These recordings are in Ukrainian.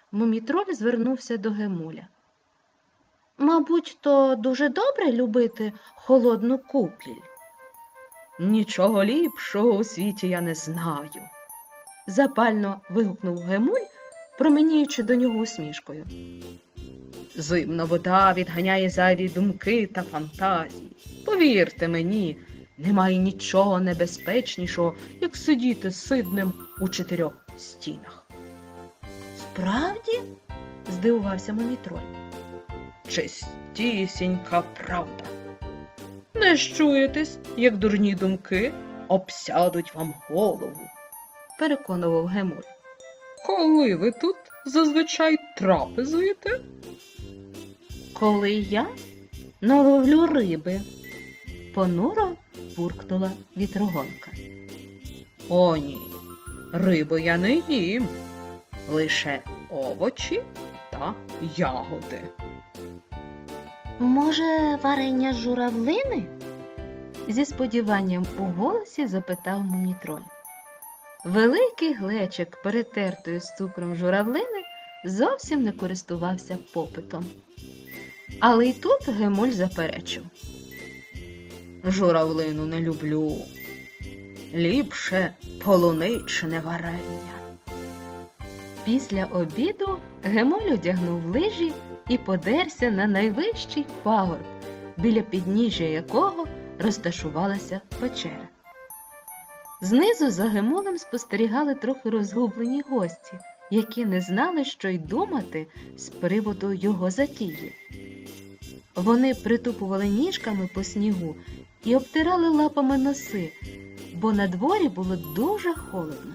Мумітроль звернувся до Гемуля. Мабуть, то дуже добре любити холодну купіль. Нічого ліпшого у світі я не знаю, запально вигукнув Гемуль, променіючи до нього усмішкою. Зимна вода відганяє зайві думки та фантазії. Повірте мені, немає нічого небезпечнішого, як сидіти сидним у 4 стінах. Справді? Здивувався Мумітроль. Чистісінька правда. Не щуєтесь, як дурні думки обсядуть вам голову, переконував Гемуль. Коли ви тут зазвичай трапезуєте? Коли я наловлю риби, понуро буркнула вітрогонка. О, ні, рибу я не їм, лише овочі та ягоди. Може, варення журавлини? Зі сподіванням у голосі запитав Мумітроль. Великий глечик, перетертої з цукром журавлини, зовсім не користувався попитом. Але й тут Гемуль заперечив. Журавлину не люблю. Ліпше полуничне варення. Після обіду Гемуль одягнув лижі і подерся на найвищий пагорб, біля підніжжя якого розташувалася печера. Знизу за Гемулем спостерігали трохи розгублені гості, які не знали, що й думати з приводу його затії. Вони притупували ніжками по снігу і обтирали лапами носи, бо на дворі було дуже холодно.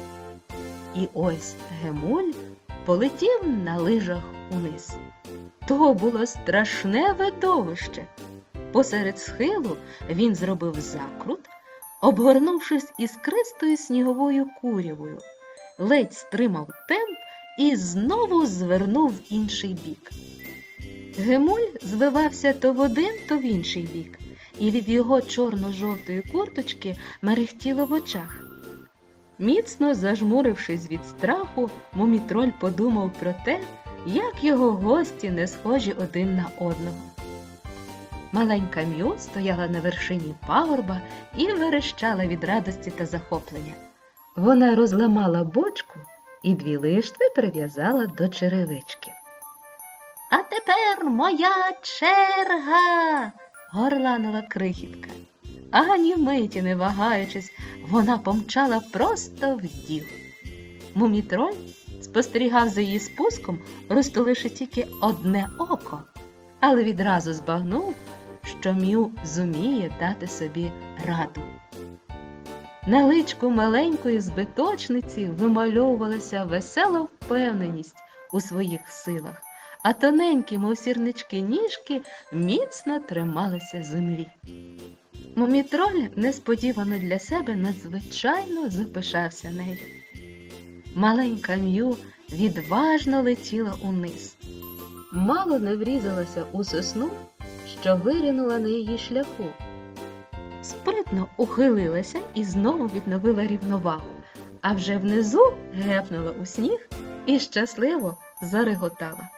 І ось Гемуль полетів на лижах униз. То було страшне видовище. Посеред схилу він зробив закрут, обгорнувшись іскристою сніговою курявою, ледь стримав темп і знову звернув в інший бік. Гемуль звивався то в один, то в інший бік, і від його чорно-жовтої курточки мерехтіло в очах. Міцно зажмурившись від страху, Мумітроль подумав про те, як його гості не схожі один на одного. Маленька М'ю стояла на вершині пагорба і верещала від радості та захоплення. Вона розламала бочку і 2 лиштви прив'язала до черевички. «А тепер моя черга!» – горланила крихітка. Ані миті не вагаючись, вона помчала просто в діл. Мумітроль спостерігав за її спуском, розтуливши тільки одне око, але відразу збагнув, що М'ю зуміє дати собі раду. На личку маленької збиточниці вимальовувалася весела впевненість у своїх силах, а тоненькі, мов сірнички, ніжки міцно трималися землі. Мумітроль несподівано для себе надзвичайно запишався нею. Маленька М'ю відважно летіла униз. Мало не врізалася у сосну, що вирінула на її шляху. Спритно ухилилася і знову відновила рівновагу, а вже внизу гепнула у сніг і щасливо зареготала.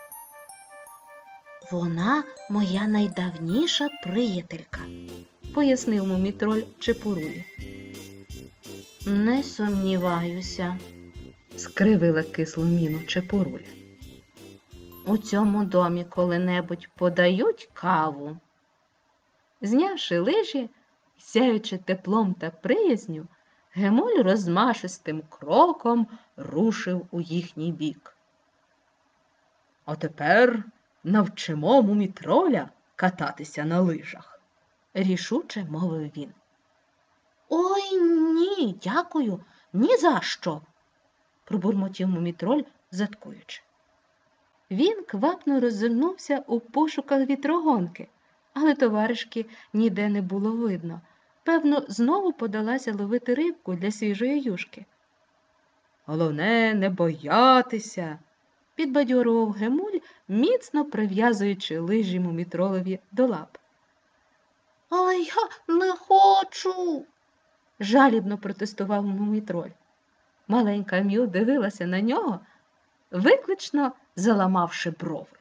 «Вона моя найдавніша приятелька», – пояснив Мумітроль Чепурулі. «Не сумніваюся», – скривила кислу міну Чепуруля. «У цьому домі коли-небудь подають каву?» Знявши лижі, сяючи теплом та приязню, Гемуль розмашистим кроком рушив у їхній бік. «А тепер навчимо Мумітроля кататися на лижах», – рішуче мовив він. «Ой, ні, дякую, ні за що», – пробурмотів Мумітроль, заткуючи. Він квапно роззирнувся у пошуках вітрогонки, але товаришки ніде не було видно. Певно, знову подалася ловити рибку для свіжої юшки. «Головне, не боятися», – підбадьорував Гемуль, міцно прив'язуючи лижі Мумітролеві до лап. «А я не хочу!» – жалібно протестував Мумітроль. Маленька М'ю дивилася на нього, виклично заламавши брови.